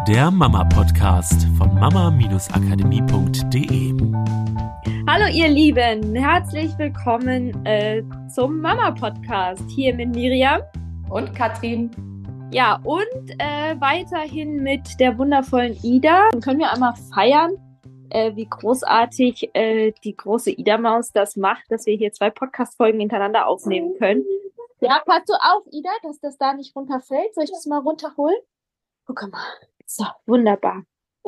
der Mama-Podcast von mama-akademie.de. Hallo ihr Lieben, herzlich willkommen zum Mama-Podcast hier mit Miriam und Katrin. Ja, und weiterhin mit der wundervollen Ida. Dann können wir einmal feiern, wie großartig die große Ida-Maus das macht, dass wir hier 2 Podcast-Folgen hintereinander aufnehmen können. Ja, passt du auf, Ida, dass das da nicht runterfällt? Soll ich das mal runterholen? Guck mal. So, wunderbar.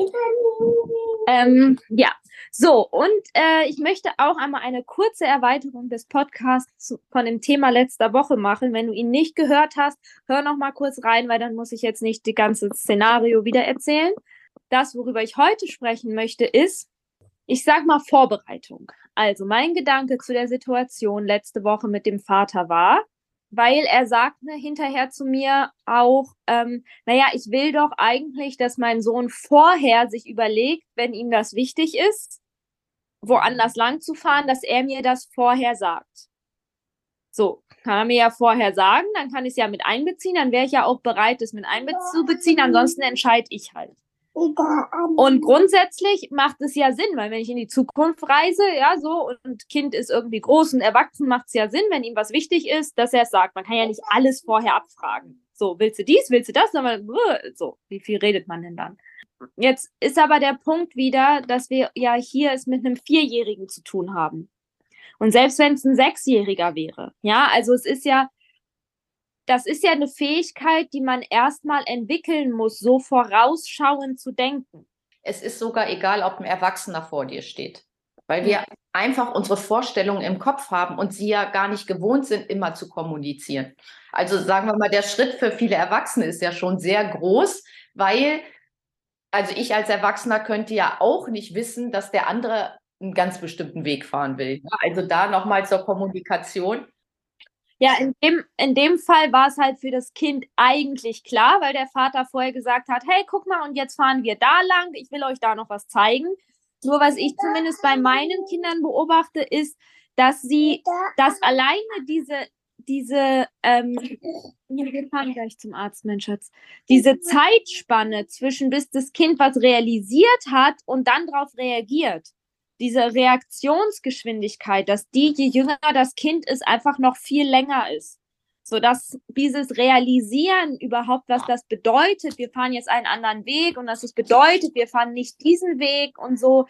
Ja, so, und ich möchte auch einmal eine kurze Erweiterung des Podcasts von dem Thema letzter Woche machen. Wenn du ihn nicht gehört hast, hör noch mal kurz rein, weil dann muss ich jetzt nicht die ganze Szenario wieder erzählen. Das, worüber ich heute sprechen möchte, ist, ich sag mal Vorbereitung. Also mein Gedanke zu der Situation letzte Woche mit dem Vater war, weil er sagte hinterher zu mir auch, ich will doch eigentlich, dass mein Sohn vorher sich überlegt, wenn ihm das wichtig ist, woanders lang zu fahren, dass er mir das vorher sagt. So, kann er mir ja vorher sagen, dann kann ich es ja mit einbeziehen, dann wäre ich ja auch bereit, es mit einzubeziehen, ansonsten entscheide ich halt. Und grundsätzlich macht es ja Sinn, weil wenn ich in die Zukunft reise, ja, so, und Kind ist irgendwie groß und erwachsen, macht es ja Sinn, wenn ihm was wichtig ist, dass er es sagt. Man kann ja nicht alles vorher abfragen. So, willst du dies, willst du das? So, wie viel redet man denn dann? Jetzt ist aber der Punkt wieder, dass wir ja hier es mit einem 4-Jährigen zu tun haben. Und selbst wenn es ein 6-Jähriger wäre, ja, also das ist ja eine Fähigkeit, die man erstmal entwickeln muss, so vorausschauend zu denken. Es ist sogar egal, ob ein Erwachsener vor dir steht, weil wir einfach unsere Vorstellungen im Kopf haben und sie ja gar nicht gewohnt sind, immer zu kommunizieren. Also sagen wir mal, der Schritt für viele Erwachsene ist ja schon sehr groß, weil, also ich als Erwachsener könnte ja auch nicht wissen, dass der andere einen ganz bestimmten Weg fahren will. Also da nochmal zur Kommunikation. Ja, in dem Fall war es halt für das Kind eigentlich klar, weil der Vater vorher gesagt hat, hey, guck mal, und jetzt fahren wir da lang, ich will euch da noch was zeigen. Nur was ich zumindest bei meinen Kindern beobachte, ist, dass alleine wir fahren gleich zum Arzt, mein Schatz, diese Zeitspanne zwischen, bis das Kind was realisiert hat und dann darauf reagiert, diese Reaktionsgeschwindigkeit, dass je jünger das Kind ist, einfach noch viel länger ist. Sodass dieses Realisieren überhaupt, was das bedeutet, wir fahren jetzt einen anderen Weg und dass es bedeutet, wir fahren nicht diesen Weg und so,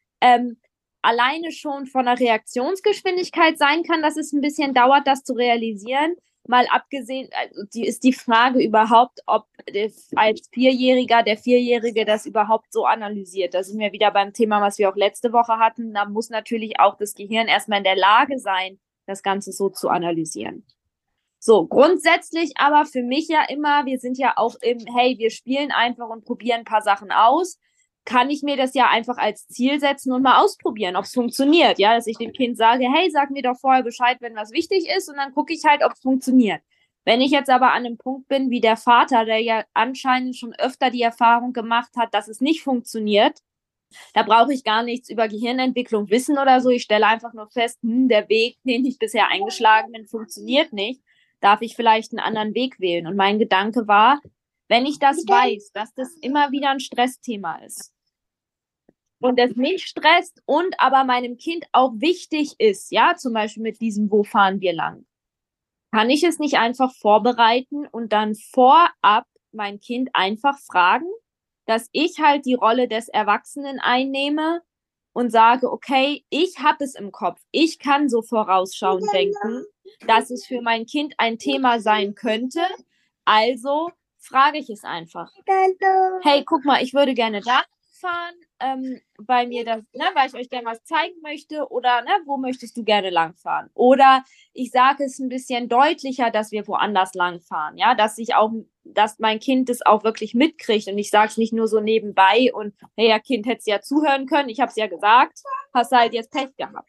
alleine schon von der Reaktionsgeschwindigkeit sein kann, dass es ein bisschen dauert, das zu realisieren. Mal abgesehen, ist die Frage überhaupt, ob als der Vierjährige das überhaupt so analysiert. Da sind wir wieder beim Thema, was wir auch letzte Woche hatten. Da muss natürlich auch das Gehirn erstmal in der Lage sein, das Ganze so zu analysieren. So, grundsätzlich aber für mich ja immer, wir sind ja auch wir spielen einfach und probieren ein paar Sachen aus. Kann ich mir das ja einfach als Ziel setzen und mal ausprobieren, ob es funktioniert, ja, dass ich dem Kind sage, hey, sag mir doch vorher Bescheid, wenn was wichtig ist und dann gucke ich halt, ob es funktioniert. Wenn ich jetzt aber an einem Punkt bin, wie der Vater, der ja anscheinend schon öfter die Erfahrung gemacht hat, dass es nicht funktioniert, da brauche ich gar nichts über Gehirnentwicklung wissen oder so, ich stelle einfach nur fest, der Weg, den ich bisher eingeschlagen bin, funktioniert nicht, darf ich vielleicht einen anderen Weg wählen. Und mein Gedanke war, wenn ich das weiß, dass das immer wieder ein Stressthema ist und es mich stresst und aber meinem Kind auch wichtig ist, ja, zum Beispiel mit diesem, wo fahren wir lang, kann ich es nicht einfach vorbereiten und dann vorab mein Kind einfach fragen, dass ich halt die Rolle des Erwachsenen einnehme und sage, okay, ich habe es im Kopf, ich kann so vorausschauend denken, dass es für mein Kind ein Thema sein könnte, also frage ich es einfach. Hey, guck mal, ich würde gerne da fahren, weil ich euch gerne was zeigen möchte, oder wo möchtest du gerne langfahren? Oder ich sage es ein bisschen deutlicher, dass wir woanders langfahren, ja, dass mein Kind es auch wirklich mitkriegt und ich sage es nicht nur so nebenbei und hey, ja, Kind, hättest ja zuhören können, ich habe es ja gesagt, hast halt jetzt Pech gehabt.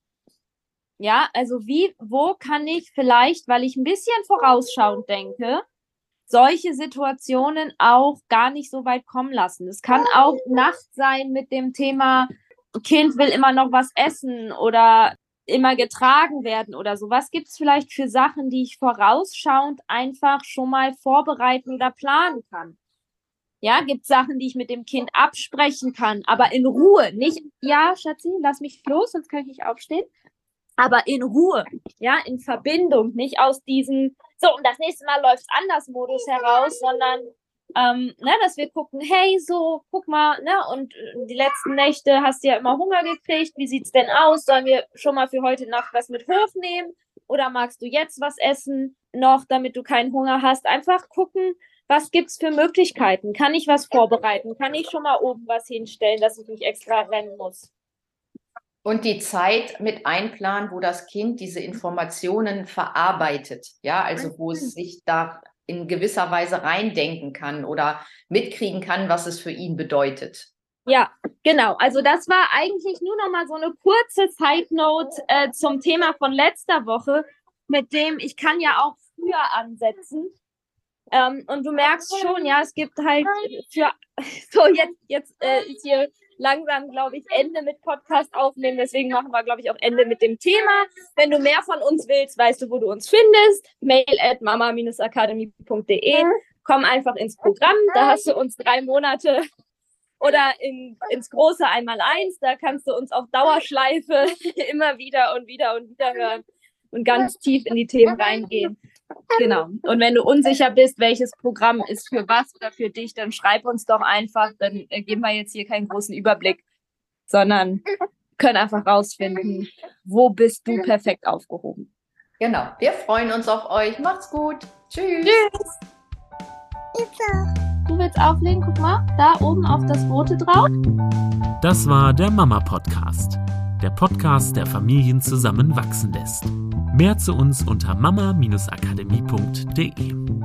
Ja, also wo kann ich vielleicht, weil ich ein bisschen vorausschauend denke, solche Situationen auch gar nicht so weit kommen lassen. Es kann auch Nacht sein mit dem Thema, Kind will immer noch was essen oder immer getragen werden oder so. Was gibt es vielleicht für Sachen, die ich vorausschauend einfach schon mal vorbereiten oder planen kann? Ja, gibt Sachen, die ich mit dem Kind absprechen kann, aber in Ruhe. Nicht, ja, Schatzi, lass mich los, sonst kann ich nicht aufstehen. Aber in Ruhe, ja, in Verbindung, nicht aus diesem, so, und das nächste Mal läuft's anders Modus heraus, sondern, dass wir gucken, hey, so, guck mal, ne, und die letzten Nächte hast du ja immer Hunger gekriegt, wie sieht's denn aus? Sollen wir schon mal für heute Nacht was mit hochnehmen? Oder magst du jetzt was essen noch, damit du keinen Hunger hast? Einfach gucken, was gibt's für Möglichkeiten? Kann ich was vorbereiten? Kann ich schon mal oben was hinstellen, dass ich nicht extra rennen muss? Und die Zeit mit einplanen, wo das Kind diese Informationen verarbeitet, ja, also wo es sich da in gewisser Weise reindenken kann oder mitkriegen kann, was es für ihn bedeutet. Ja, genau. Also das war eigentlich nur noch mal so eine kurze Side-Note zum Thema von letzter Woche, mit dem ich kann ja auch früher ansetzen. Und du merkst schon, ja, es gibt halt für so jetzt ist hier langsam, glaube ich, Ende mit Podcast aufnehmen. Deswegen machen wir, glaube ich, auch Ende mit dem Thema. Wenn du mehr von uns willst, weißt du, wo du uns findest. mail@mama-akademie.de. Komm einfach ins Programm. Da hast du uns 3 Monate oder ins große 1x1. Da kannst du uns auf Dauerschleife immer wieder und wieder und wieder hören und ganz tief in die Themen reingehen. Genau. Und wenn du unsicher bist, welches Programm ist für was oder für dich, dann schreib uns doch einfach. Dann geben wir jetzt hier keinen großen Überblick, sondern können einfach rausfinden, wo bist du perfekt aufgehoben. Genau. Wir freuen uns auf euch. Macht's gut. Tschüss. Tschüss. Du willst auflegen? Guck mal, da oben auf das Rote drauf. Das war der Mama-Podcast. Der Podcast, der Familien zusammenwachsen lässt. Mehr zu uns unter mama-akademie.de.